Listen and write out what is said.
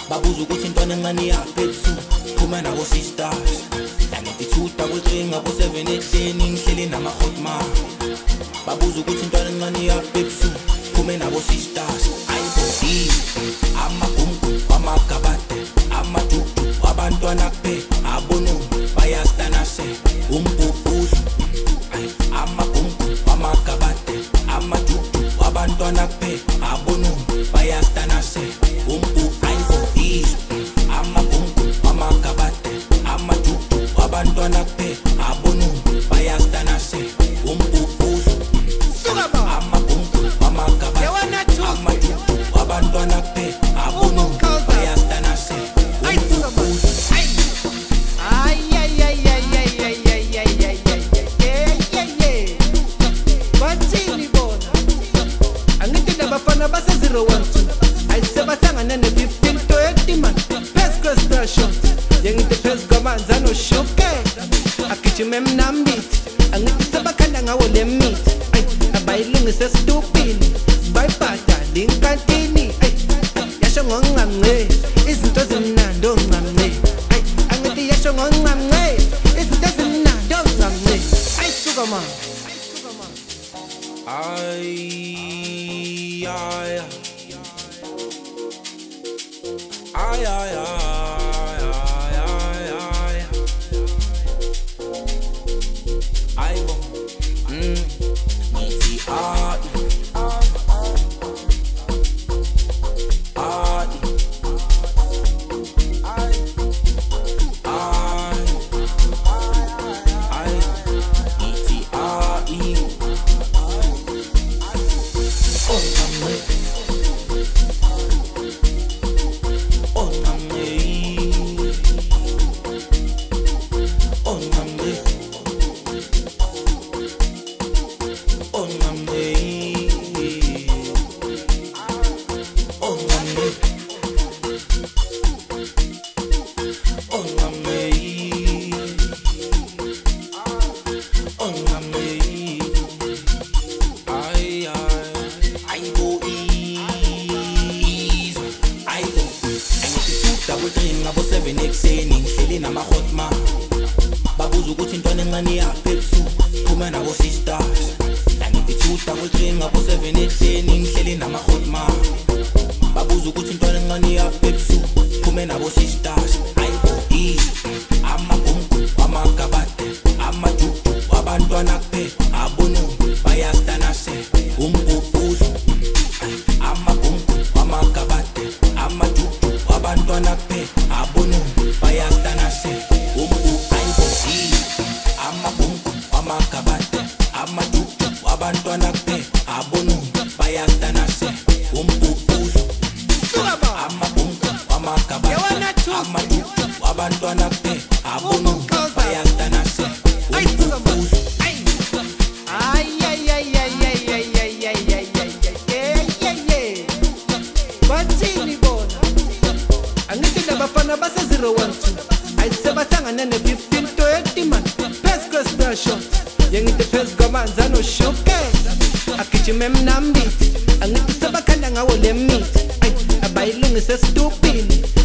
babuza ukuthi intwana encane yaphethu phuma nabo sisters nangithutha ku3 ngabo 7 ekuseni ngihleli nama hot ma babuza ukuthi intwana encane yaphethu phuma nabo sisters ayibodi amagumgu amagabade amadudu abantwana kuphela abono bayastanase umbubhuzu amagumgu amagabade amadudu abantwana kuphela abono bayastanase umbubhuzu amagumgu amagabade amadudu abantwana kuphela abono bayastanase umbubhuzu amagumgu amagabade amadudu abantwana kuphela abono bayastanase umbubhuzu. Bafana base 012 ayisebahlangana ne15 to man pes question yengite pes gamanza no shuke akijime mnambiti angithi sebakhanda ngawo lemit abayilungise stupid bayipata linkantini yasho ngongcamnce izinto zimnandi ongcamnce angithi yasho ngongcamnce izinto zimnandi ongcamnce ayisuka man Ay, ngabo 7 ekuseni ngihleli nama hot ma babuza ukuthi intwana encane yaphethu phuma nabo sisters ngithutha ku3 ngabo 7 ekuseni ngihleli nama hot ma babuza ukuthi intwana encane yaphethu phuma nabo sisters ayibodi amagumgu amagabade amadudu abantwana kuphela abono bayastanase umbubhuzu amagumgu amagabade amadudu abantwana kuphela abono bayastanase umbubhuzu amagumgu amagabade amadudu abantwana kuphela abono bayastanase umbubhuzu amagumgu amagabade amadudu abantwana kuphela abono bayastanase umbubhuzu. Bafana base 012 ayisebahlangana ne15 to man pes question yengite pes gamanza no shuke akijime mnambiti angithi sebakhanda ngawo lemit abayilungise stupid